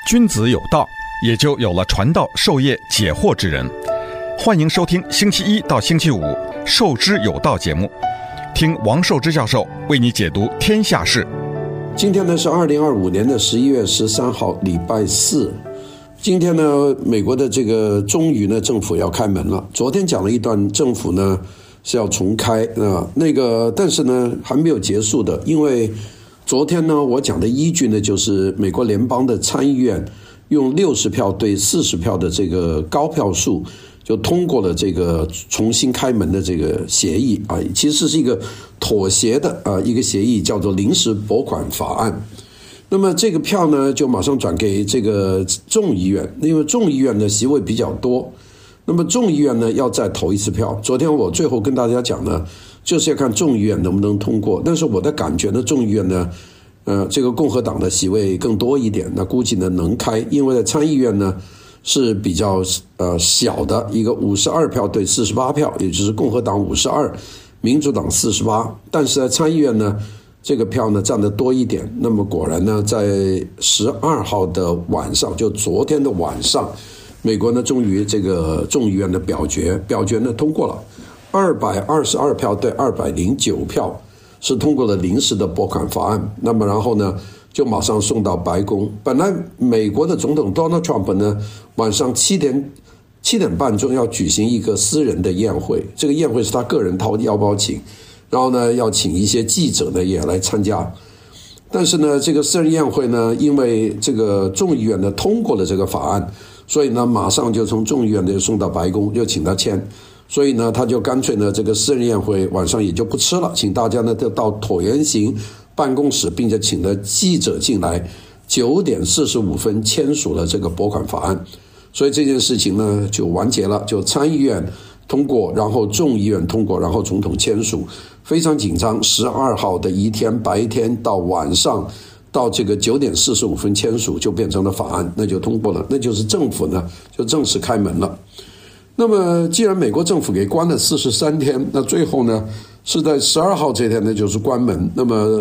君子有道，也就有了传道授业解惑之人。欢迎收听星期一到星期五《授之有道》节目，听王寿之教授为你解读天下事。 今天呢是2025年的11月13号，礼拜四。今天呢，美国的这个终于呢，政府要开门了。昨天讲了一段，政府呢是要重开但是呢还没有结束的，因为昨天呢我讲的依据呢就是美国联邦的参议院用60票对40票的这个高票数，就通过了这个重新开门的这个协议啊，其实是一个妥协的一个协议，叫做临时拨款法案。那么这个票呢就马上转给这个众议院，因为众议院的席位比较多，那么众议院呢要再投一次票。昨天我最后跟大家讲呢，就是要看众议院能不能通过，但是我的感觉呢，众议院呢这个共和党的席位更多一点，那估计呢能开，因为在参议院呢是比较小的一个52票对48票，也就是共和党52，民主党48，但是在参议院呢这个票呢占得多一点。那么果然呢，在12号的晚上，就昨天的晚上，美国呢终于这个众议院的表决呢通过了，222票对209票是通过了临时的拨款法案。那么然后呢就马上送到白宫。本来美国的总统 Donald Trump 呢晚上7点半钟要举行一个私人的宴会，这个宴会是他个人掏腰包请，然后呢要请一些记者呢也来参加。但是呢这个私人宴会呢，因为这个众议院呢通过了这个法案，所以呢马上就从众议院呢送到白宫，就请他签。所以呢他就干脆呢这个私人宴会晚上也就不吃了，请大家呢都到椭圆形办公室，并且请了记者进来，9点45分签署了这个拨款法案。所以这件事情呢就完结了，就参议院通过，然后众议院通过，然后总统签署，非常紧张。12号的一天白天到晚上到这个9点45分签署，就变成了法案，那就通过了，那就是政府呢就正式开门了。那么既然美国政府给关了43天，那最后呢是在12号这天呢就是关门。那么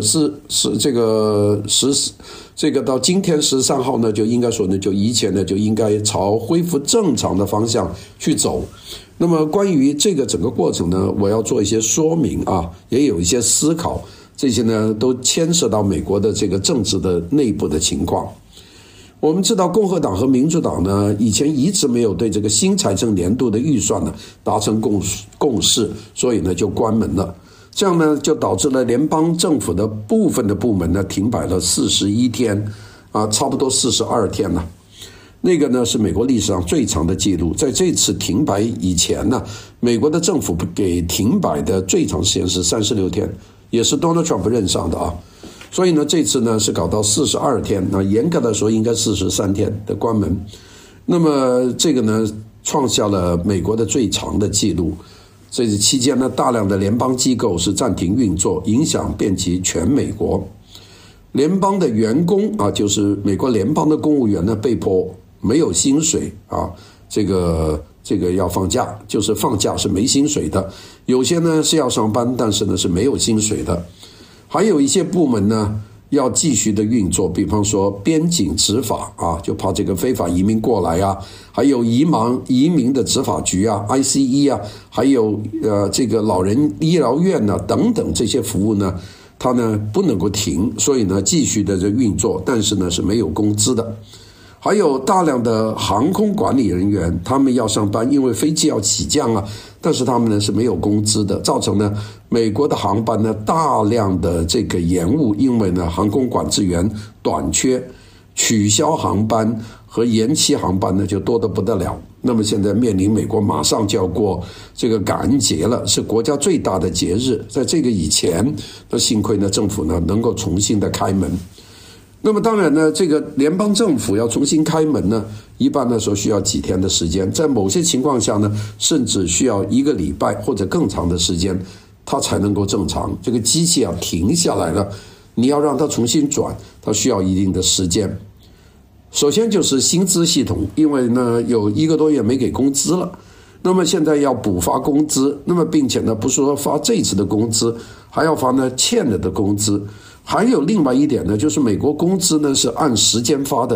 这个到今天13号呢，就应该说呢就以前呢就应该朝恢复正常的方向去走。那么关于这个整个过程呢，我要做一些说明啊，也有一些思考，这些呢都牵涉到美国的这个政治的内部的情况。我们知道共和党和民主党呢以前一直没有对这个新财政年度的预算呢达成共识，所以呢就关门了。这样呢就导致了联邦政府的部分的部门呢停摆了41天差不多42天了。那个呢是美国历史上最长的记录。在这次停摆以前呢，美国的政府给停摆的最长时间是36天，也是 Donald Trump 任上的啊。所以呢这次呢是搞到42天，那严格来说应该43天的关门。那么这个呢创下了美国的最长的记录。这期间呢大量的联邦机构是暂停运作，影响遍及全美国。联邦的员工就是美国联邦的公务员呢被迫没有薪水这个要放假，就是放假是没薪水的。有些呢是要上班，但是呢是没有薪水的。还有一些部门呢要继续的运作，比方说边境执法就怕这个非法移民过来还有移民的执法局ICE 还有这个老人医疗院等等，这些服务呢它呢不能够停，所以呢继续的运作，但是呢是没有工资的。还有大量的航空管理人员，他们要上班，因为飞机要起降但是他们呢是没有工资的，造成呢美国的航班呢大量的这个延误，因为呢航空管制员短缺，取消航班和延期航班呢就多得不得了。那么现在面临美国马上就要过这个感恩节了，是国家最大的节日，在这个以前，那幸亏呢政府呢能够重新的开门。那么当然呢，这个联邦政府要重新开门呢，一般来说需要几天的时间，在某些情况下呢，甚至需要1个礼拜或者更长的时间，它才能够正常。这个机器停下来了，你要让它重新转，它需要一定的时间。首先就是薪资系统，因为呢有1个多月没给工资了，那么现在要补发工资，那么并且呢不是说发这次的工资，还要发呢欠了的工资。还有另外一点呢，就是美国工资呢是按时间发的，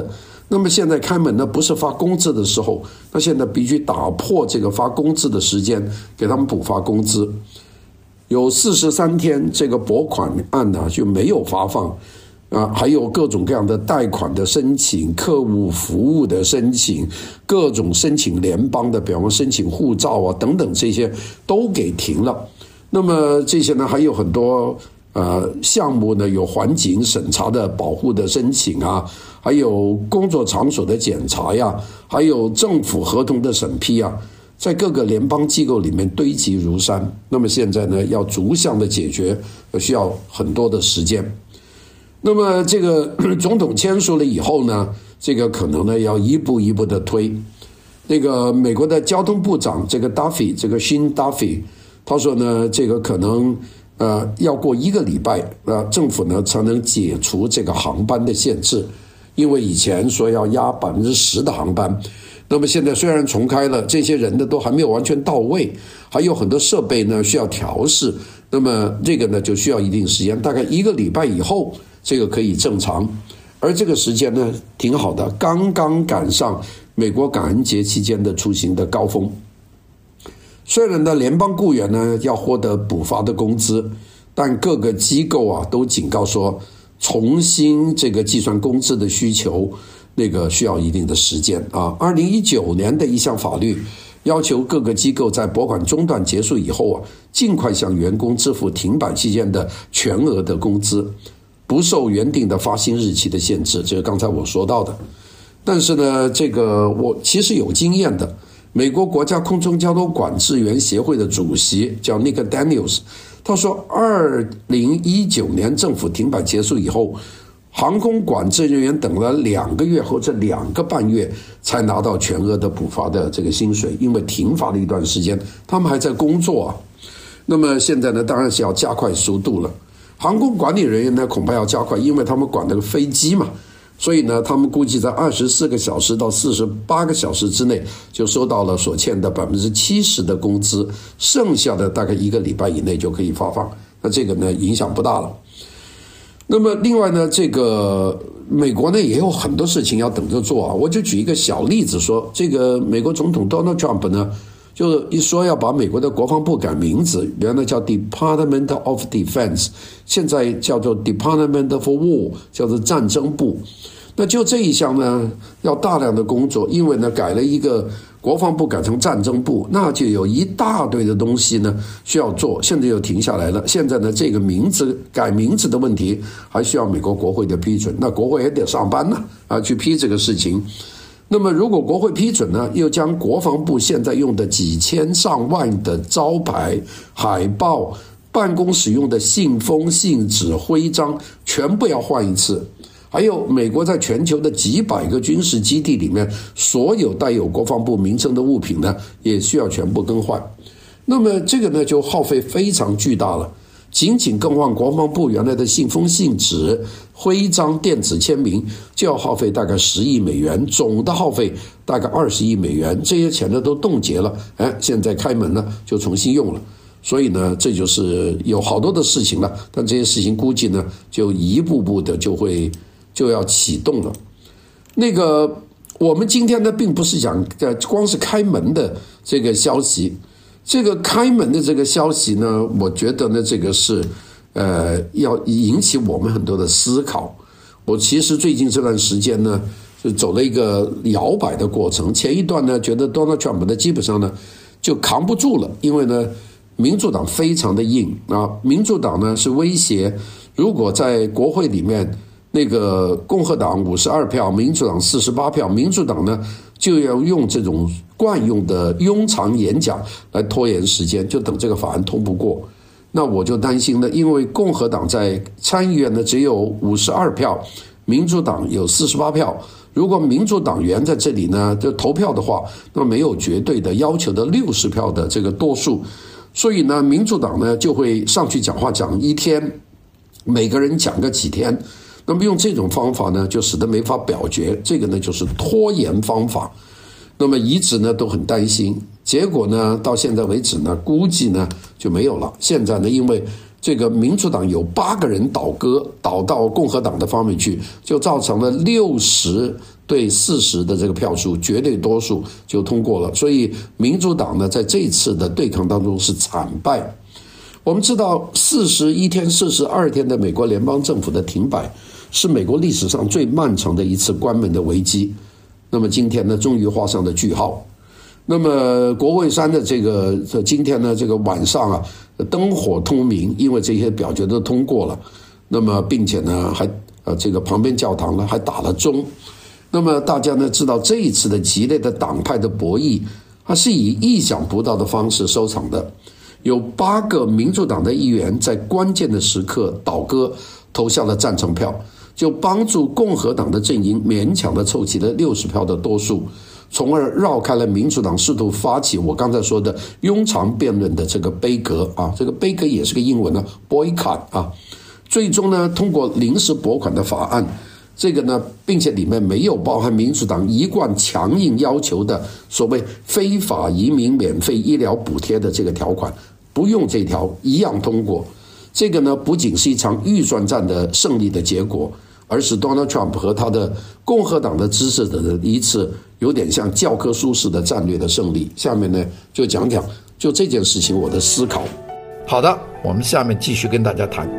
那么现在开门呢，不是发工资的时候，那现在必须打破这个发工资的时间，给他们补发工资。有43天这个拨款案呢就没有发放还有各种各样的贷款的申请、客户服务的申请、各种申请联邦的，比方申请护照等等，这些都给停了。那么这些呢，还有很多项目呢，有环境审查的保护的申请还有工作场所的检查还有政府合同的审批在各个联邦机构里面堆积如山。那么现在呢，要逐项的解决，需要很多的时间。那么这个总统签署了以后呢，这个可能呢要一步一步的推。那个美国的交通部长这个 Duffy， 这个新 Duffy， 他说呢，这个可能要过1个礼拜政府呢才能解除这个航班的限制，因为以前说要压10%的航班，那么现在虽然重开了，这些人呢都还没有完全到位，还有很多设备呢需要调试，那么这个呢就需要一定时间，大概1个礼拜以后这个可以正常。而这个时间呢挺好的，刚刚赶上美国感恩节期间的出行的高峰。虽然呢联邦雇员呢要获得补发的工资，但各个机构都警告说，重新这个计算工资的需求那个需要一定的时间2019年的一项法律要求各个机构在拨款中断结束以后尽快向员工支付停摆期间的全额的工资，不受原定的发薪日期的限制，这是刚才我说到的。但是呢，这个我其实有经验的，美国国家空中交通管制员协会的主席叫 Nick Daniels， 他说2019年政府停摆结束以后，航空管制人员等了2个月或者2个半月才拿到全额的补发的这个薪水，因为停发了一段时间，他们还在工作那么现在呢，当然是要加快速度了。航空管理人员呢，恐怕要加快，因为他们管那个飞机嘛，所以呢，他们估计在24个小时到48个小时之内就收到了所欠的70%的工资，剩下的大概1个礼拜以内就可以发放。那这个呢，影响不大了。那么另外呢，这个美国呢也有很多事情要等着做我就举一个小例子说，这个美国总统 Donald Trump 呢，就一说要把美国的国防部改名字，原来叫 Department of Defense， 现在叫做 Department of War， 叫做战争部。那就这一项呢，要大量的工作，因为呢改了一个国防部改成战争部，那就有一大堆的东西呢需要做，现在又停下来了。现在呢这个改名字的问题还需要美国国会的批准，那国会也得上班去批这个事情。那么如果国会批准呢，又将国防部现在用的几千上万的招牌、海报、办公使用的信封、信纸、徽章全部要换一次。还有美国在全球的几百个军事基地里面，所有带有国防部名称的物品呢，也需要全部更换。那么这个呢，就耗费非常巨大了。仅更换国防部原来的信封、信纸、徽章、电子签名，就要耗费大概10亿美元，总的耗费大概20亿美元。这些钱呢都冻结了，现在开门呢就重新用了。所以呢，这就是有好多的事情了，但这些事情估计呢，就一步步的就要启动了。那个我们今天呢并不是讲光是开门的这个消息，这个开门的这个消息呢，我觉得呢这个是要引起我们很多的思考。我其实最近这段时间呢就走了一个摇摆的过程，前一段呢觉得 Donald Trump 呢基本上呢就扛不住了，因为呢民主党非常的硬民主党呢是威胁，如果在国会里面那个共和党52票，民主党48票，民主党呢就要用这种惯用的庸长演讲来拖延时间，就等这个法案通不过。那我就担心了，因为共和党在参议院呢只有52票，民主党有48票，如果民主党员在这里呢就投票的话，那没有绝对的要求的60票的这个多数，所以呢民主党呢就会上去讲话讲一天，每个人讲个几天，那么用这种方法呢就使得没法表决，这个呢就是拖延方法。那么一直呢都很担心，结果呢到现在为止呢估计呢就没有了。现在呢因为这个民主党有8个人倒到共和党的方面去，就造成了60对40的这个票数，绝对多数就通过了。所以民主党呢，在这次的对抗当中是惨败。我们知道41天、42天的美国联邦政府的停摆，是美国历史上最漫长的一次关门的危机。那么今天呢，终于画上了句号。那么国会山的今天呢，这个晚上啊，灯火通明，因为这些表决都通过了。那么并且呢，还这个旁边教堂呢还打了钟。那么大家呢知道这一次的激烈的党派的博弈，它是以意想不到的方式收场的。有8个民主党的议员在关键的时刻倒戈，投下了赞成票，就帮助共和党的阵营勉强的凑齐了60票的多数，从而绕开了民主党试图发起我刚才说的庸常辩论的这个杯葛啊，这个杯葛也是个英文呢 boycott 啊，最终呢通过临时拨款的法案。这个呢，并且里面没有包含民主党一贯强硬要求的所谓非法移民免费医疗补贴的这个条款，不用这条一样通过。这个呢，不仅是一场预算战的胜利的结果，而是 Donald Trump 和他的共和党的支持者的一次有点像教科书式的战略的胜利。下面呢，就讲讲就这件事情我的思考。 好的，我们下面继续跟大家谈。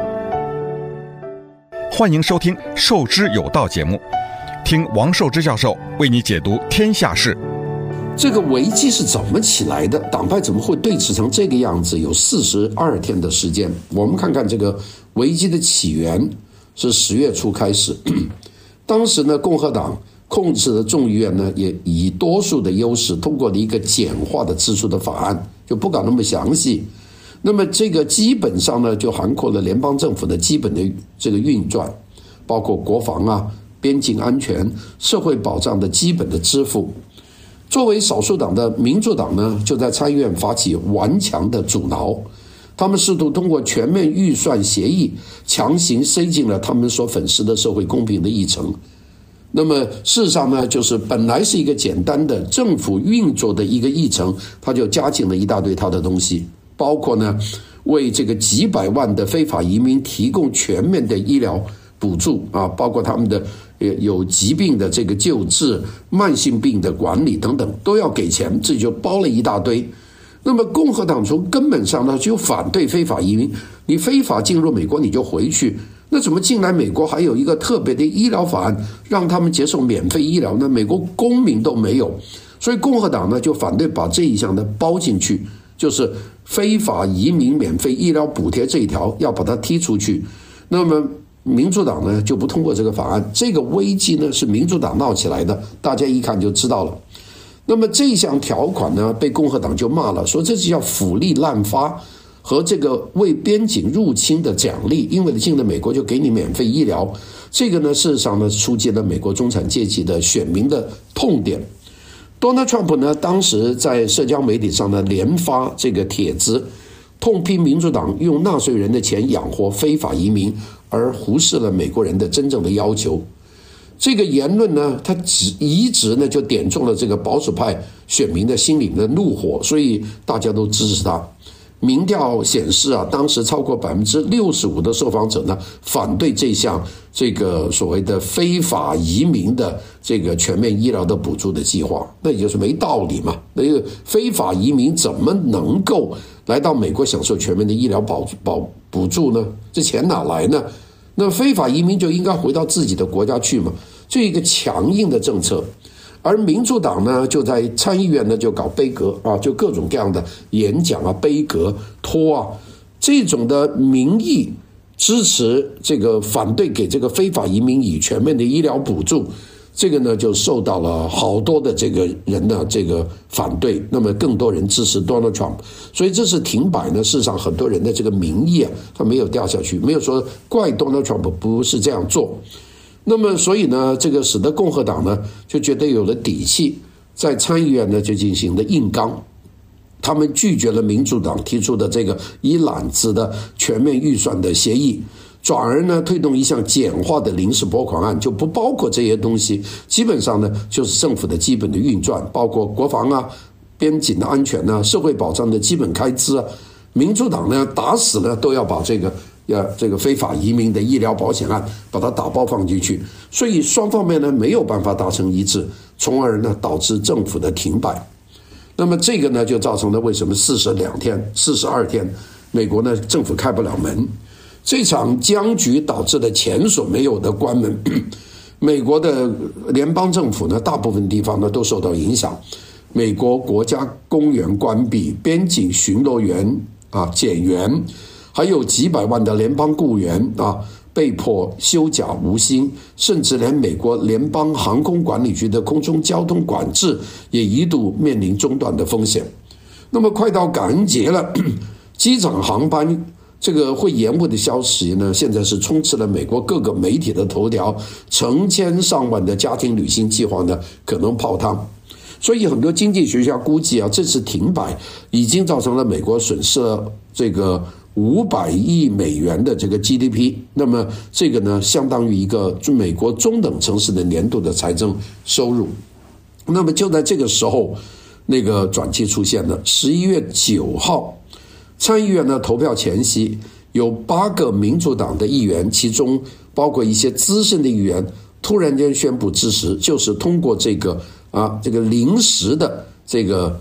欢迎收听《受之有道》节目，听王寿之教授为你解读天下事。 这个危机是怎么起来的？党派怎么会对峙成这个样子？有42天的时间。我们看看这个危机的起源是10月初开始。当时呢，共和党控制的众议院呢，也以多数的优势通过了一个简化的支出的法案，就不搞那么详细。那么这个基本上呢，就涵括了联邦政府的基本的这个运转，包括国防啊、边境安全、社会保障的基本的支付。作为少数党的民主党呢，就在参议院发起顽强的阻挠，他们试图通过全面预算协议强行塞进了他们所粉饰的社会公平的议程。那么事实上呢，就是本来是一个简单的政府运作的一个议程，他就加进了一大堆他的东西，包括呢为这个几百万的非法移民提供全面的医疗补助啊，包括他们的有疾病的这个救治、慢性病的管理等等都要给钱，这就包了一大堆。那么共和党从根本上呢就反对非法移民，你非法进入美国你就回去，那怎么进来美国还有一个特别的医疗法案让他们接受免费医疗呢？美国公民都没有，所以共和党呢就反对把这一项呢包进去，就是非法移民免费医疗补贴这一条要把它踢出去。那么民主党呢就不通过这个法案，这个危机呢是民主党闹起来的，大家一看就知道了。那么这项条款呢被共和党就骂了，说这是叫腐利滥发和这个为边境入侵的奖励，因为你进了美国就给你免费医疗。这个呢事实上呢触及了美国中产阶级的选民的痛点。Donald Trump 呢当时在社交媒体上呢连发这个帖子，痛批民主党用纳税人的钱养活非法移民，而忽视了美国人的真正的要求。这个言论呢，他一直呢就点中了这个保守派选民的心里的怒火，所以大家都支持他。民调显示啊，当时超过65%的受访者呢反对这项这个所谓的非法移民的这个全面医疗的补助的计划，那也就是没道理嘛。那个非法移民怎么能够来到美国享受全面的医疗补助呢？这钱哪来呢？那非法移民就应该回到自己的国家去嘛，这一个强硬的政策。而民主党呢就在参议院呢就搞杯葛啊，就各种各样的演讲啊、杯葛、拖啊，这种的民意支持这个反对给这个非法移民以全面的医疗补助，这个呢就受到了好多的这个人的这个反对，那么更多人支持 Donald Trump， 所以这次停摆呢，事实上很多人的这个民意啊，他没有掉下去，没有说怪 Donald Trump 不是这样做。那么所以呢，这个使得共和党呢就觉得有了底气，在参议院呢就进行了硬刚，他们拒绝了民主党提出的这个一揽子的全面预算的协议，转而呢推动一项简化的临时拨款案，就不包括这些东西，基本上呢就是政府的基本的运转，包括国防啊、边境的安全啊、社会保障的基本开支啊、 民主党呢打死呢都要把这个非法移民的医疗保险案把它打包放进去，所以双方面呢没有办法达成一致，从而呢导致政府的停摆。那么这个呢就造成了为什么42天美国呢政府开不了门。这场僵局导致的前所没有的关门，美国的联邦政府呢大部分地方呢都受到影响，美国国家公园关闭，边境巡逻员减员，还有几百万的联邦雇员被迫休假无薪，甚至连美国联邦航空管理局的空中交通管制也一度面临中断的风险。那么快到感恩节了，机场航班这个会延误的消息呢，现在是充斥了美国各个媒体的头条，成千上万的家庭旅行计划呢可能泡汤。所以很多经济学家估计这次停摆已经造成了美国损失了这个500亿美元的这个 GDP， 那么这个呢相当于一个美国中等城市的年度的财政收入。那么就在这个时候，那个转机出现了。11月9号参议院的投票前夕，有8个民主党的议员，其中包括一些资深的议员，突然间宣布支持，就是通过这个临时的这个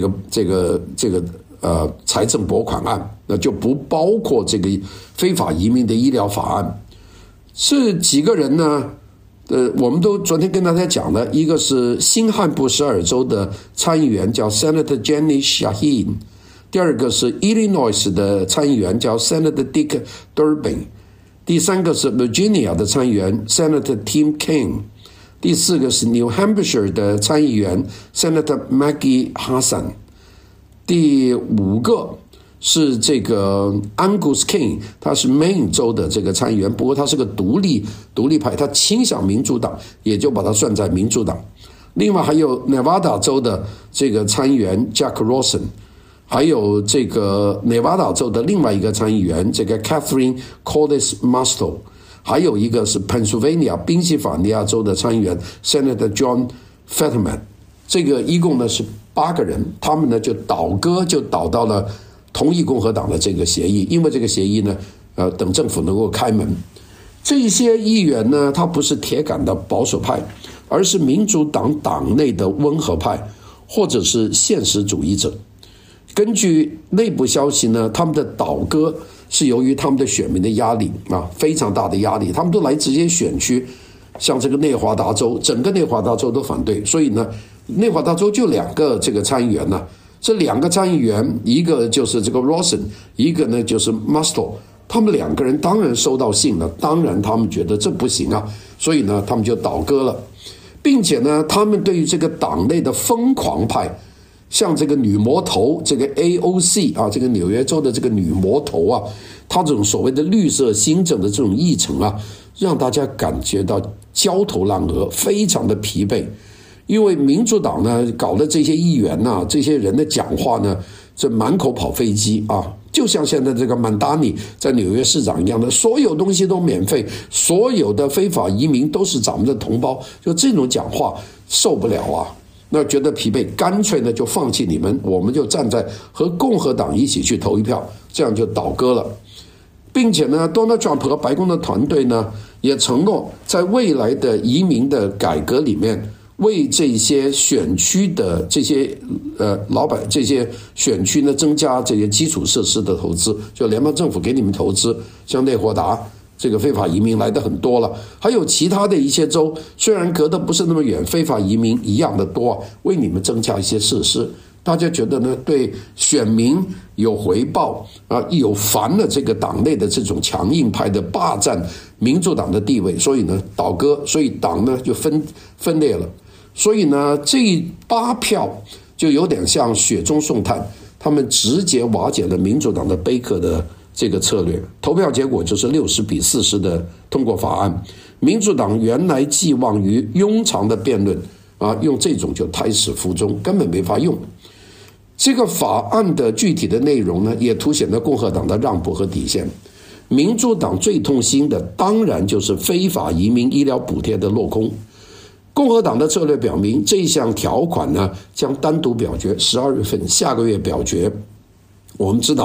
财政拨款案，那就不包括这个非法移民的医疗法案。这几个人呢，我们都昨天跟大家讲了，一个是新罕布什尔州的参议员叫 Senator Jenny Shaheen， 第二个是 Illinois 的参议员叫 Senator Dick Durbin， 第三个是 Virginia 的参议员 Senator Tim Kaine， 第四个是 New Hampshire 的参议员 Senator Maggie Hassan， 第五个是这个 Angus King， 他是 Maine 州的这个参议员，不过他是个独立派，他倾向民主党，也就把他算在民主党。另外还有 Nevada 州的这个参议员 Jack Rosen， 还有这个 Nevada 州的另外一个参议员这个 Catherine Cortez Masto， 还有一个是 Pennsylvania 宾夕法尼亚州的参议员 Senator John Fetterman。 这个一共呢是8个人，他们呢就倒到了同意共和党的这个协议，因为这个协议呢等政府能够开门。这些议员呢他不是铁杆的保守派，而是民主党党内的温和派或者是现实主义者。根据内部消息呢，他们的倒戈是由于他们的选民的压力非常大的压力，他们都来自这些选区，像这个内华达州，整个内华达州都反对，所以呢内华达州就2个这个参议员呢，这2个参议员，一个就是这个 Rosen， 一个呢就是 Masto， 他们2个人当然收到信了，当然他们觉得这不行所以呢他们就倒戈了，并且呢他们对于这个党内的疯狂派，像这个女魔头，这个 AOC 这个纽约州的这个女魔头她这种所谓的绿色新政的这种议程让大家感觉到焦头烂额，非常的疲惫。因为民主党呢搞的这些议员这些人的讲话呢，这满口跑飞机就像现在这个曼达尼在纽约市长一样的，所有东西都免费，所有的非法移民都是咱们的同胞，就这种讲话受不了那觉得疲惫，干脆呢就放弃你们，我们就站在和共和党一起去投一票，这样就倒戈了。并且呢 Donald Trump 和白宫的团队呢也承诺在未来的移民的改革里面，为这些选区的这些老百这些选区呢增加这些基础设施的投资，就联邦政府给你们投资，像内华达这个非法移民来的很多了，还有其他的一些州，虽然隔得不是那么远，非法移民一样的多为你们增加一些设施。大家觉得呢对选民有回报有烦了这个党内的这种强硬派的霸占民主党的地位，所以呢倒戈，所以党呢就分裂了。所以呢这8票就有点像雪中送炭，他们直接瓦解了民主党的贝克的这个策略。投票结果就是60-40的通过法案。民主党原来寄望于庸长的辩论用这种就胎死腹中，根本没法用。这个法案的具体的内容呢，也凸显了共和党的让步和底线。民主党最痛心的当然就是非法移民医疗补贴的落空。共和党的策略表明，这项条款呢将单独表决，12月份下个月表决。我们知道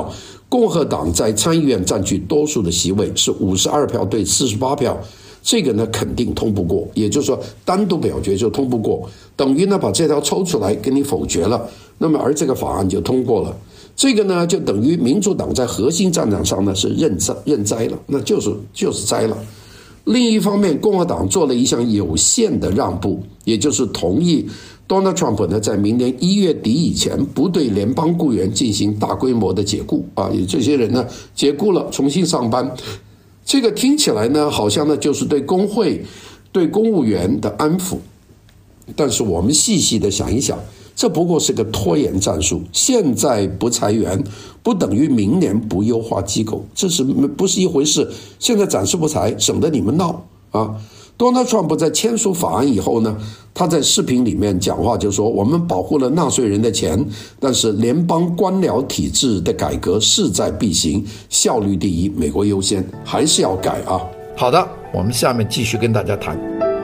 共和党在参议院占据多数的席位，是52票对48票，这个呢肯定通不过，也就是说单独表决就通不过，等于呢把这条抽出来给你否决了，那么而这个法案就通过了。这个呢就等于民主党在核心战场上呢是认栽了，那就是栽了。另一方面，共和党做了一项有限的让步，也就是同意 Donald Trump 呢在明年1月底以前不对联邦雇员进行大规模的解雇啊，也这些人呢解雇了重新上班。这个听起来呢好像呢就是对工会对公务员的安抚，但是我们细细的想一想，这不过是个拖延战术，现在不裁员不等于明年不优化机构，这是不是一回事？现在暂时不裁，省得你们闹啊。Donald Trump 在签署法案以后呢，他在视频里面讲话就说，我们保护了纳税人的钱，但是联邦官僚体制的改革势在必行，效率第一，美国优先，还是要改啊。 好的，我们下面继续跟大家谈。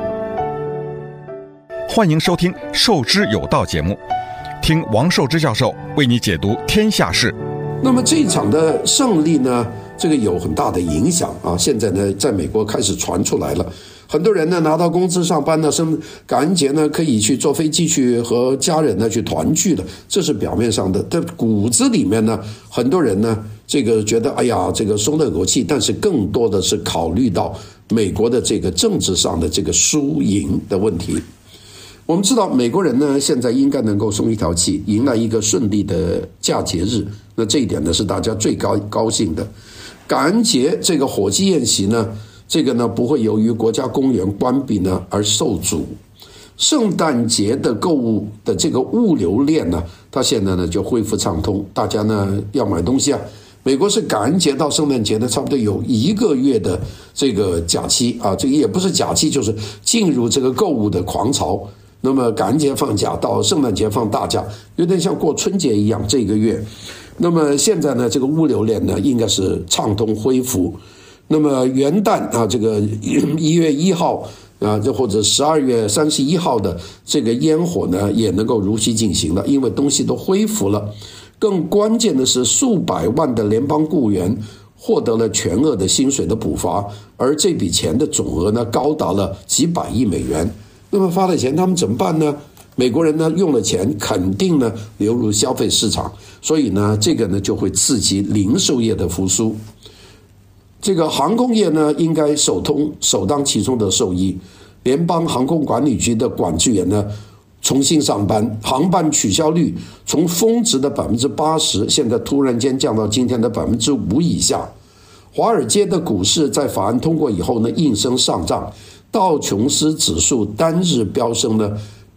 欢迎收听《授之有道》节目，听王寿之教授为你解读天下事。 那么这一场的胜利呢，这个有很大的影响啊。现在呢，在美国开始传出来了，很多人呢拿到工资上班呢，感恩节呢可以去坐飞机去和家人呢去团聚了，这是表面上的。但骨子里面呢，很多人呢这个觉得哎呀这个松了口气，但是更多的是考虑到美国的这个政治上的这个输赢的问题。我们知道美国人呢现在应该能够松一条气，迎来一个顺利的假节日，那这一点呢是大家最高兴的。感恩节这个火鸡宴席呢，这个呢不会由于国家公园关闭呢而受阻。圣诞节的购物的这个物流链呢，它现在呢就恢复畅通，大家呢要买东西啊。美国是感恩节到圣诞节呢，差不多有1个月的这个假期啊，这个也不是假期，就是进入这个购物的狂潮。那么感恩节放假到圣诞节放大假，有点像过春节一样这个月。那么现在呢，这个物流链呢应该是畅通恢复。那么元旦啊，这个1月1号啊，这或者12月31号的这个烟火呢，也能够如期进行了，因为东西都恢复了。更关键的是，数百万的联邦雇员获得了全额的薪水的补发，而这笔钱的总额呢，高达了几百亿美元。那么发了钱，他们怎么办呢？美国人呢用了钱，肯定呢流入消费市场，所以呢这个呢就会刺激零售业的复苏。这个航空业呢应该首当其冲的受益。联邦航空管理局的管制员呢重新上班，航班取消率从峰值的 80%， 现在突然间降到今天的 5% 以下。华尔街的股市在法案通过以后呢应声上涨，道琼斯指数单日飙升了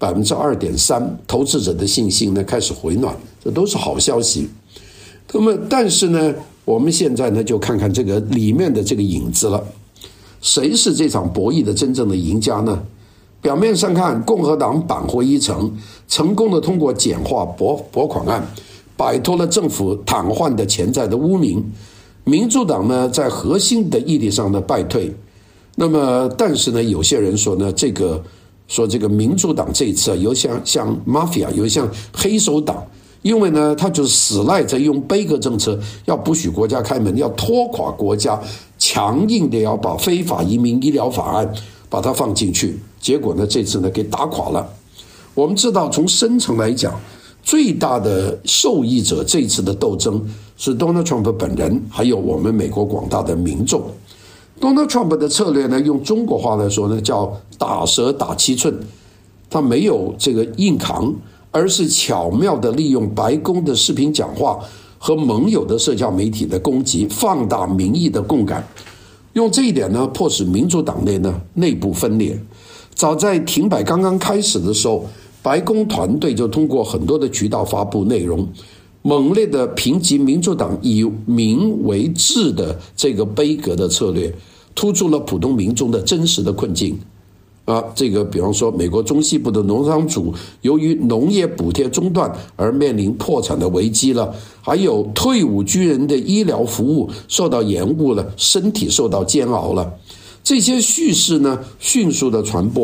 2.3%， 投资者的信心呢开始回暖，这都是好消息。那么但是呢，我们现在呢就看看这个里面的这个影子了，谁是这场博弈的真正的赢家呢？表面上看，共和党扳回一城，成功的通过简化拨款案，摆脱了政府瘫痪的潜在的污名。民主党呢在核心的议题上的败退。那么但是呢，有些人说呢，这个民主党这一次有像 mafia， 有像黑手党，因为呢他就死赖着用杯葛政策，要不许国家开门，要拖垮国家，强硬的要把非法移民医疗法案把它放进去，结果呢这次呢给打垮了。我们知道从深层来讲，最大的受益者这一次的斗争是 Donald Trump 本人，还有我们美国广大的民众。Donald Trump 的策略呢，用中国话来说呢，叫打蛇打7寸，他没有这个硬扛，而是巧妙地利用白宫的视频讲话和盟友的社交媒体的攻击，放大民意的共感，用这一点呢，迫使民主党内部分裂。早在停摆刚刚开始的时候，白宫团队就通过很多的渠道发布内容，猛烈的评级民主党以民为治的这个杯葛的策略，突出了普通民众的真实的困境。这个比方说美国中西部的农场主由于农业补贴中断而面临破产的危机了，还有退伍军人的医疗服务受到延误了，身体受到煎熬了。这些叙事呢迅速的传播，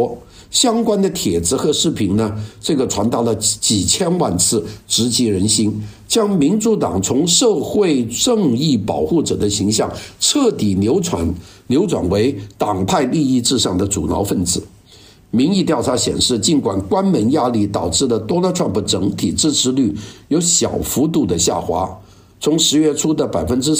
相关的帖子和视频呢，这个传达了几千万次，直击人心，将民主党从社会正义保护者的形象彻底扭转为党派利益至上的阻挠分子。民意调查显示，尽管关门压力导致了 Donald Trump 整体支持率有小幅度的下滑，从10月初的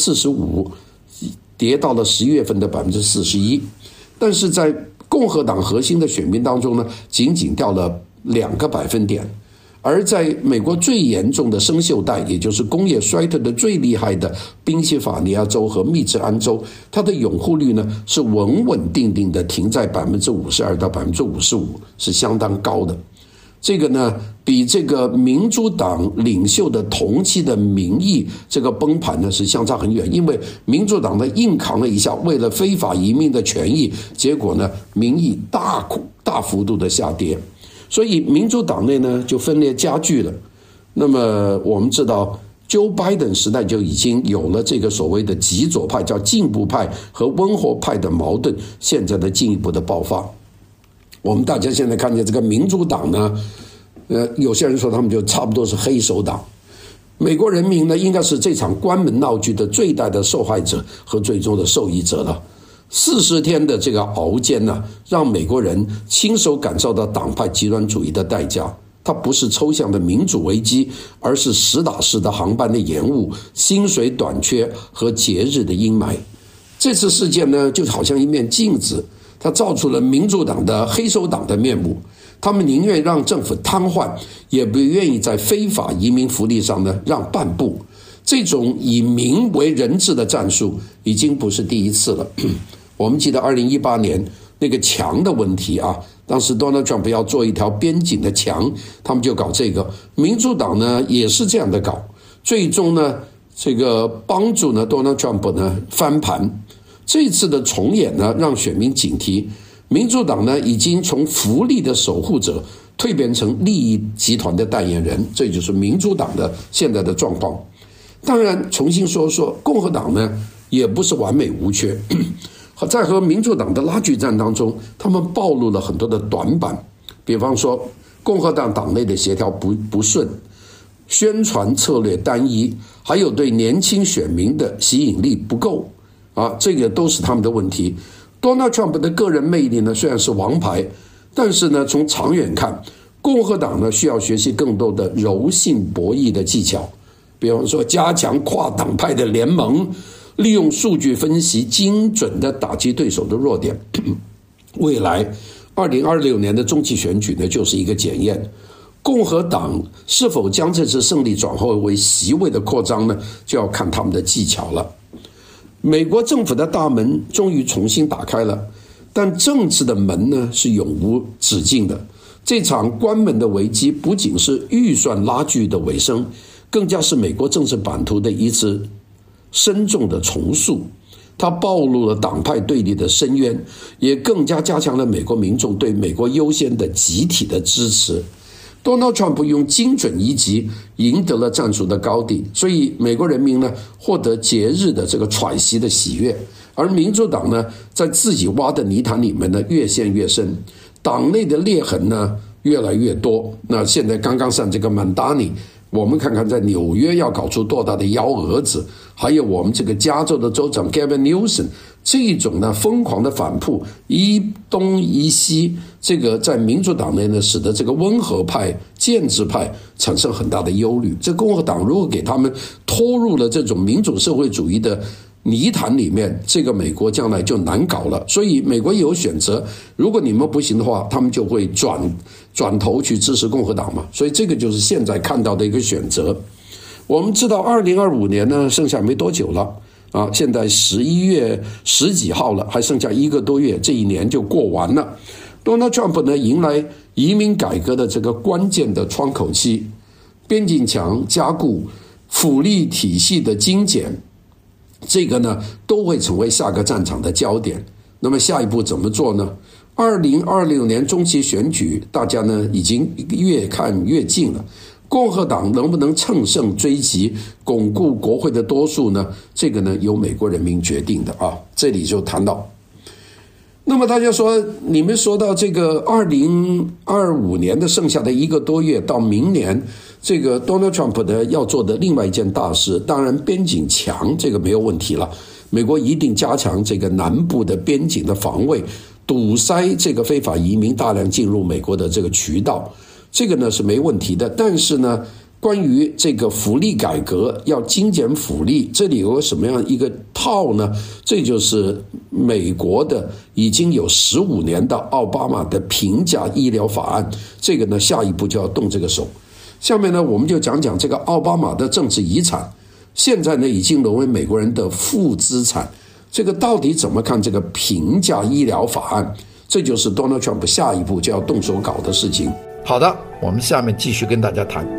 45% 跌到了11月份的 41%， 但是在共和党核心的选民当中呢，仅仅掉了2个百分点。而在美国最严重的生锈带，也就是工业衰退的最厉害的宾夕法尼亚州和密执安州，它的拥护率呢是稳稳定定的停在 52% 到 55%， 是相当高的。这个呢比这个民主党领袖的同期的民意这个崩盘呢是相差很远，因为民主党呢硬扛了一下，为了非法移民的权益，结果呢民意大幅度的下跌，所以民主党内呢就分裂加剧了。那么我们知道 Joe Biden 时代就已经有了这个所谓的极左派，叫进步派和温和派的矛盾，现在的进一步的爆发。我们大家现在看见这个民主党呢，有些人说他们就差不多是黑手党。美国人民呢，应该是这场关门闹剧的最大的受害者和最终的受益者了。40天的这个熬煎呢，让美国人亲手感受到党派极端主义的代价。它不是抽象的民主危机，而是实打实的航班的延误、薪水短缺和节日的阴霾。这次事件呢，就好像一面镜子，它照出了民主党的黑手党的面目。他们宁愿让政府瘫痪，也不愿意在非法移民福利上呢让半步。这种以民为人治的战术已经不是第一次了。我们记得2018年那个墙的问题啊，当时 Donald Trump 要做一条边境的墙，他们就搞这个。民主党呢也是这样的搞，最终呢这个帮助呢 Donald Trump 呢翻盘。这次的重演呢，让选民警惕，民主党呢已经从福利的守护者蜕变成利益集团的代言人，这就是民主党的现在的状况。当然，重新说，共和党呢也不是完美无缺，在和民主党的拉锯战当中，他们暴露了很多的短板，比方说共和党党内的协调不顺，宣传策略单一，还有对年轻选民的吸引力不够啊，这个都是他们的问题。Donald Trump 的个人魅力呢虽然是王牌，但是呢从长远看，共和党呢需要学习更多的柔性博弈的技巧，比方说加强跨党派的联盟，利用数据分析精准的打击对手的弱点。未来2026年的中期选举呢就是一个检验，共和党是否将这次胜利转化为席位的扩张呢，就要看他们的技巧了。美国政府的大门终于重新打开了，但政治的门呢是永无止境的。这场关门的危机不仅是预算拉锯的尾声，更加是美国政治版图的一次深重的重塑。它暴露了党派对立的深渊，也更加加强了美国民众对美国优先的集体的支持。Donald Trump 用精准一击赢得了战术的高地，所以美国人民呢获得节日的这个喘息的喜悦，而民主党呢在自己挖的泥潭里面呢越陷越深，党内的裂痕呢越来越多。那现在刚刚上这个曼达尼，我们看看在纽约要搞出多大的幺蛾子，还有我们这个加州的州长 Gavin Newsom 这种呢疯狂的反扑，一东一西，这个在民主党内呢使得这个温和派建制派产生很大的忧虑。这共和党如果给他们拖入了这种民主社会主义的泥潭里面，这个美国将来就难搞了。所以美国也有选择，如果你们不行的话，他们就会转头去支持共和党嘛。所以这个就是现在看到的一个选择。我们知道2025年呢剩下没多久了啊，现在11月10几号了，还剩下1个多月，这一年就过完了。Donald Trump 呢迎来移民改革的这个关键的窗口期，边境墙加固、福利体系的精简，这个呢都会成为下个战场的焦点。那么下一步怎么做呢？2026年中期选举，大家呢已经越看越近了。共和党能不能乘胜追击，巩固国会的多数呢？这个呢由美国人民决定的啊。这里就谈到， 那么大家说，你们说到这个2025年的剩下的1个多月到明年，这个 Donald Trump 的要做的另外一件大事，当然边境墙这个没有问题了，美国一定加强这个南部的边境的防卫，堵塞这个非法移民大量进入美国的这个渠道，这个呢是没问题的。但是呢，关于这个福利改革要精简福利，这里有什么样一个套呢？这就是美国的已经有15年的奥巴马的平价医疗法案，这个呢下一步就要动这个手。下面呢我们就讲讲这个奥巴马的政治遗产，现在呢已经沦为美国人的负资产，这个到底怎么看这个平价医疗法案？这就是 Donald Trump 下一步就要动手搞的事情。 好的，我们下面继续跟大家谈。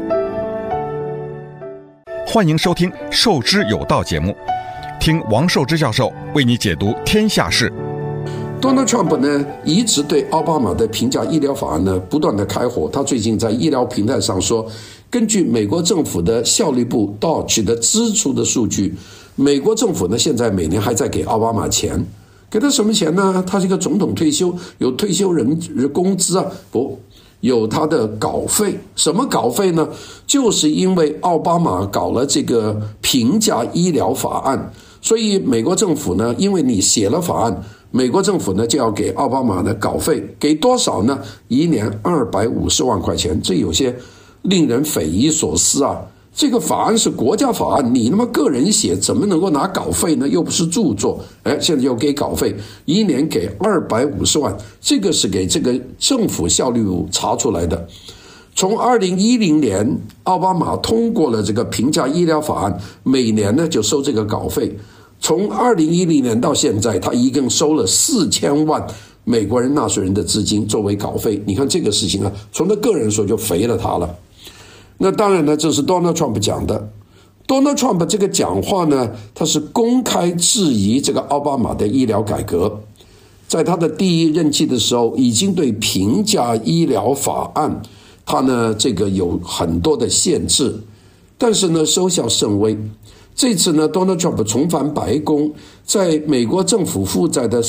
欢迎收听《受之有道》节目，听王寿之教授为你解读天下事。 Donald Trump 呢，一直对奥巴马的平价医疗法案呢不断的开火。他最近在医疗平台上说，根据美国政府的效率部 DOGE 的支出的数据，美国政府呢现在每年还在给奥巴马钱，给他什么钱呢？他是一个总统退休，有退休人工资啊？不。有他的稿费，什么稿费呢？就是因为奥巴马搞了这个平价医疗法案，所以美国政府呢，因为你写了法案，美国政府呢就要给奥巴马的稿费，给多少呢？一年250万块钱，这有些令人匪夷所思啊！这个法案是国家法案，你他妈个人写，怎么能够拿稿费呢？又不是著作，现在又给稿费，一年给250万，这个是给这个政府效率部查出来的。从2010年，奥巴马通过了这个平价医疗法案，每年呢就收这个稿费。从2010年到现在，他一共收了4000万美国人纳税人的资金作为稿费。你看这个事情啊，从他个人说就肥了他了。那当然呢，这是 Donald Trump 讲的。Donald Trump 这个讲话呢，他是公开质疑这个奥巴马的医疗改革。在他的第一任期的时候，已经对平价医疗法案，他呢这个有很多的限制，但是呢收效甚微。这次呢 Donald Trump 重返白宫，在美国政府负债的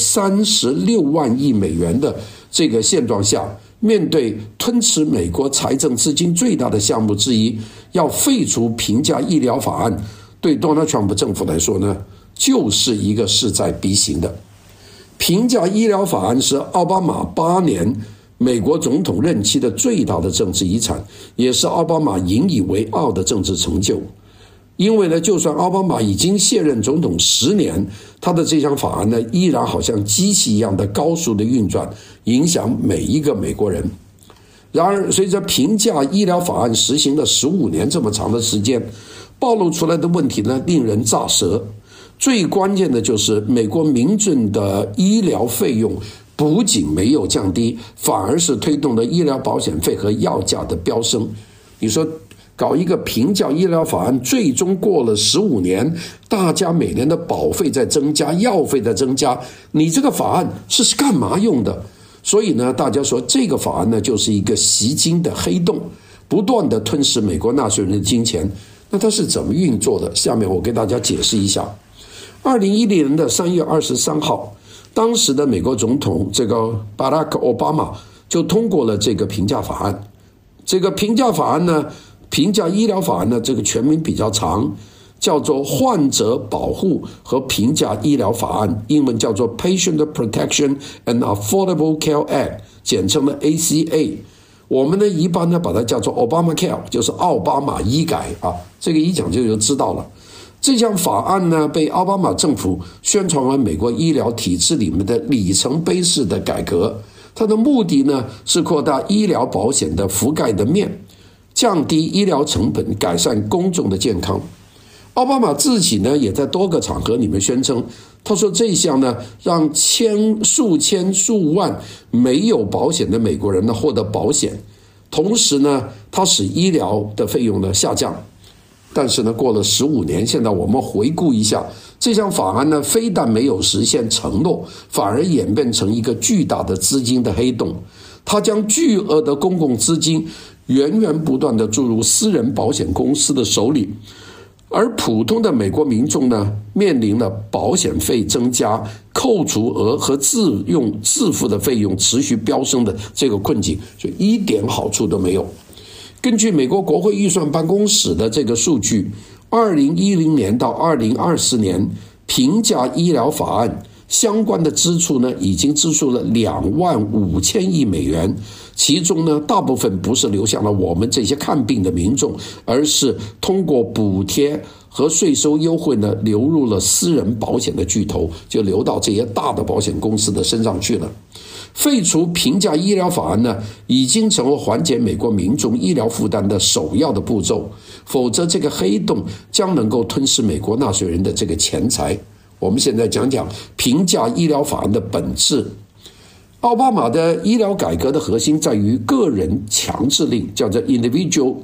36万亿美元的这个现状下，面对吞吃美国财政资金最大的项目之一，要废除平价医疗法案，对 Donald Trump 政府来说呢，就是一个势在必行的。平价医疗法案是奥巴马8年美国总统任期的最大的政治遗产，也是奥巴马引以为傲的政治成就。因为呢，就算奥巴马已经卸任总统10年，他的这项法案呢，依然好像机器一样的高速的运转，影响每一个美国人。然而，随着平价医疗法案实行了15年这么长的时间，暴露出来的问题呢，令人咋舌。最关键的就是美国民众的医疗费用不仅没有降低，反而是推动了医疗保险费和药价的飙升。你说搞一个平价医疗法案，最终过了15年，大家每年的保费在增加，药费在增加，你这个法案是干嘛用的？所以呢，大家说这个法案呢，就是一个吸金的黑洞，不断的吞噬美国纳税人的金钱。那它是怎么运作的？下面我给大家解释一下。2010年的3月23号，当时的美国总统这个巴拉克·奥巴马就通过了这个平价法案。这个平价法案呢，平价医疗法案呢，这个全名比较长，叫做患者保护和平价医疗法案，英文叫做 Patient Protection and Affordable Care Act， 简称的 ACA。我们呢一般呢把它叫做 Obamacare， 就是奥巴马医改啊，这个一讲就知道了。这项法案呢被奥巴马政府宣传为美国医疗体制里面的里程碑式的改革，它的目的呢是扩大医疗保险的覆盖的面，降低医疗成本，改善公众的健康。奥巴马自己呢也在多个场合里面宣称，他说这项呢让数千数万没有保险的美国人呢获得保险，同时呢他使医疗的费用呢下降。但是呢过了15年，现在我们回顾一下，这项法案呢非但没有实现承诺，反而演变成一个巨大的资金的黑洞。它将巨额的公共资金源源不断地注入私人保险公司的手里， 而普通的美国民众呢，面临了保险费增加、扣除额和自付的费用持续飙升的这个困境，所以一点好处都没有。根据美国国会预算办公室的这个数据，2010年到2024年平价医疗法案相关的支出呢，已经支出了25000亿美元，其中呢，大部分不是流向了我们这些看病的民众，而是通过补贴和税收优惠呢，流入了私人保险的巨头，就流到这些大的保险公司的身上去了。废除平价医疗法案呢，已经成为缓解美国民众医疗负担的首要的步骤，否则这个黑洞将能够吞噬美国纳税人的这个钱财。我们现在讲讲平价医疗法案的本质。奥巴马的医疗改革的核心在于个人强制令，叫做 individual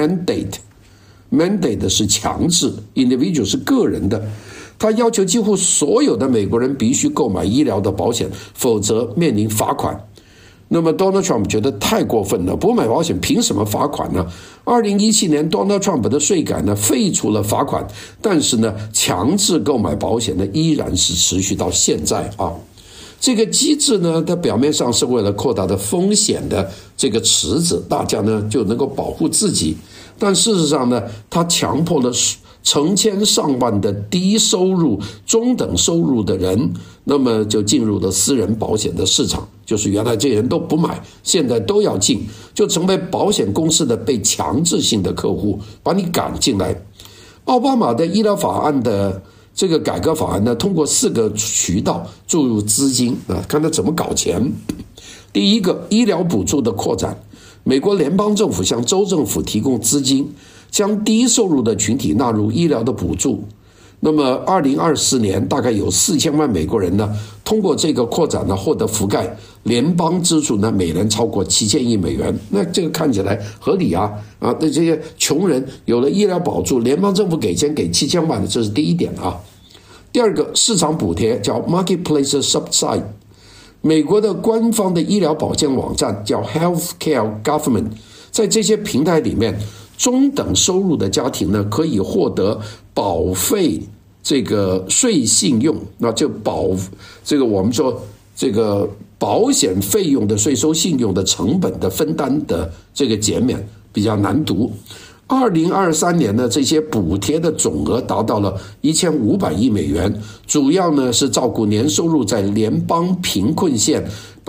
mandate。mandate 是强制， individual 是个人的。他要求几乎所有的美国人必须购买医疗的保险，否则面临罚款。那么 Donald Trump 觉得太过分了，不买保险凭什么罚款呢？2017年 Donald Trump 的税改呢，废除了罚款，但是呢，强制购买保险呢，依然是持续到现在啊。这个机制呢，它表面上是为了扩大的风险的这个池子，大家呢就能够保护自己，但事实上呢，它强迫了成千上万的低收入、中等收入的人，那么就进入了私人保险的市场，就是原来这些人都不买，现在都要进，就成为保险公司的被强制性的客户，把你赶进来。奥巴马的医疗法案的这个改革法案呢，通过4个渠道注入资金啊，看他怎么搞钱。第一个，医疗补助的扩展，美国联邦政府向州政府提供资金，将低收入的群体纳入医疗的补助。那么2024年大概有4000万美国人呢，通过这个扩展呢获得覆盖，联邦支出呢每人超过7000亿美元。那这个看起来合理啊！那这些穷人有了医疗保助，联邦政府给钱给7000万，这是第一点啊。第二个，市场补贴叫 Marketplace Subsidy， 美国的官方的医疗保健网站叫 Healthcare Government， 在这些平台里面，中等收入的家庭呢，可以获得保费这个税信用，那就这个我们说这个保险费用的税收信用的成本的分担的这个减免，比较难读。2023年呢，这些补贴的总额达到了1500亿美元，主要呢是照顾年收入在联邦贫困线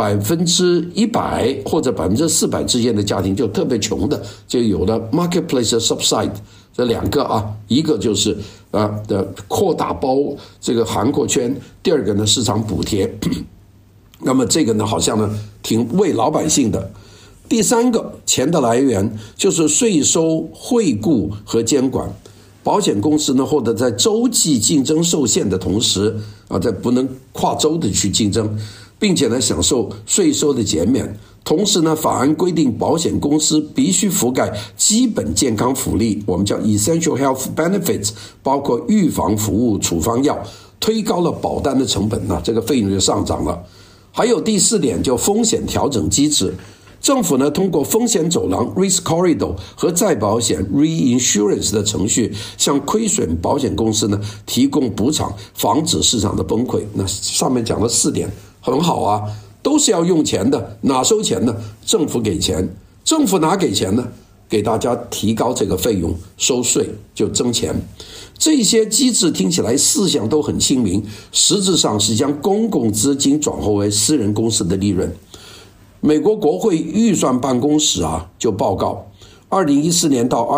100%或者400%之间的家庭，就特别穷的，就有了 Marketplace Subsidy 这2个啊，一个就是的扩大包这个涵括圈，第二个呢市场补贴。那么这个呢好像呢挺为老百姓的。第三个，钱的来源就是税收、惠顾和监管。保险公司呢，或者在州际竞争受限的同时在不能跨州的去竞争，并且呢享受税收的减免。同时呢，法案规定保险公司必须覆盖基本健康福利，我们叫 Essential Health Benefits， 包括预防服务、处方药，推高了保单的成本，这个费用就上涨了。还有第4点，叫风险调整机制。政府呢，通过风险走廊 Risk Corridor 和再保险 Reinsurance 的程序，向亏损保险公司呢提供补偿，防止市场的崩溃。那上面讲了4点，很好啊，都是要用钱的，哪收钱呢？政府给钱，政府哪给钱呢？给大家提高这个费用，收税就挣钱。这些机制听起来思想都很亲民，实质上是将公共资金转化为私人公司的利润。美国国会预算办公室就报告，2014年到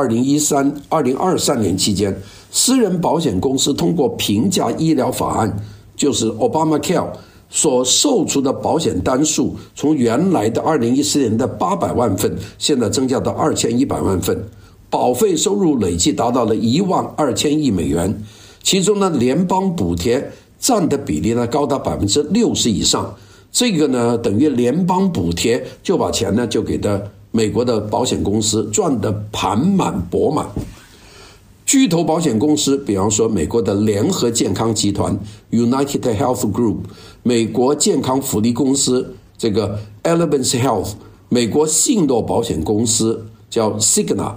2023年期间，私人保险公司通过平价医疗法案，就是 Obamacare 所售出的保险单数，从原来的2014年的800万份，现在增加到2100万份，保费收入累计达到了12000亿美元，其中呢，联邦补贴占的比例呢高达60%以上。这个呢，等于联邦补贴就把钱呢就给的美国的保险公司赚得盘满钵满。巨头保险公司，比方说美国的联合健康集团 United Health Group， 美国健康福利公司这个 Elevance Health， 美国信诺保险公司叫 Cigna，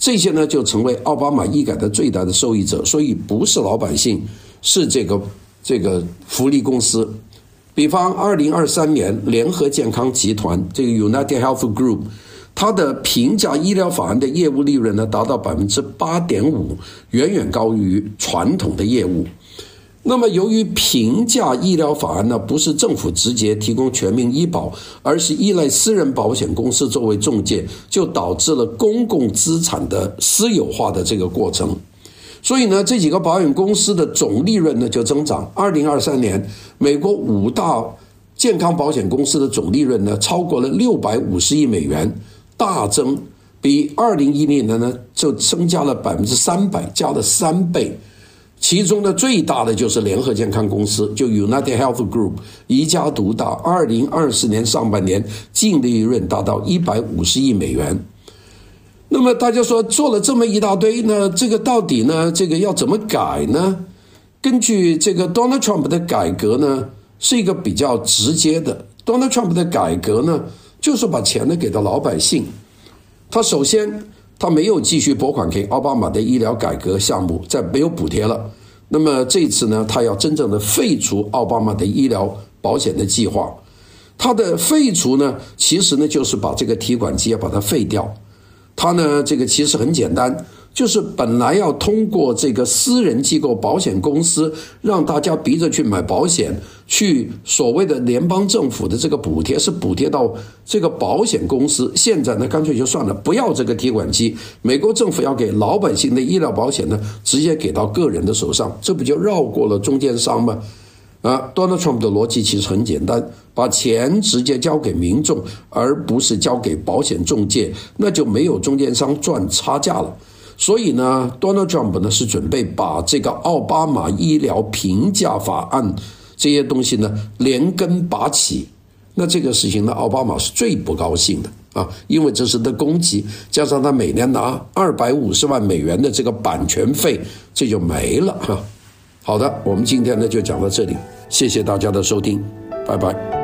这些呢就成为奥巴马医改的最大的受益者，所以不是老百姓，是这个福利公司。比方2023年联合健康集团这个 United Health Group， 它的平价医疗法案的业务利润呢达到 8.5%， 远远高于传统的业务。那么由于平价医疗法案呢不是政府直接提供全民医保，而是依赖私人保险公司作为中介，就导致了公共资产的私有化的这个过程。所以呢，这几个保险公司的总利润呢就增长。2023年，美国5大健康保险公司的总利润呢超过了650亿美元，大增，比2010年呢就增加了300%，加了3倍。其中呢最大的就是联合健康公司，就 United Health Group， 一家独大，2024年上半年净利润达到150亿美元。那么大家说做了这么一大堆呢，这个到底呢这个要怎么改呢？根据这个 Donald Trump 的改革呢是一个比较直接的。 Donald Trump 的改革呢就是把钱呢给到老百姓。他首先他没有继续拨款给奥巴马的医疗改革项目，再没有补贴了。那么这次呢他要真正的废除奥巴马的医疗保险的计划。他的废除呢其实呢就是把这个提款机要把它废掉。它呢这个其实很简单，就是本来要通过这个私人机构保险公司让大家逼着去买保险，去所谓的联邦政府的这个补贴是补贴到这个保险公司，现在呢干脆就算了，不要这个提款机，美国政府要给老百姓的医疗保险呢直接给到个人的手上，这不就绕过了中间商吗？Donald Trump 的逻辑其实很简单，把钱直接交给民众，而不是交给保险中介，那就没有中间商赚差价了。所以呢 Donald Trump 呢是准备把这个奥巴马医疗平价法案这些东西呢连根拔起。那这个事情呢奥巴马是最不高兴的因为这是他攻击，加上他每年拿250万美元的这个版权费，这就没了好的，我们今天呢就讲到这里，谢谢大家的收听，拜拜。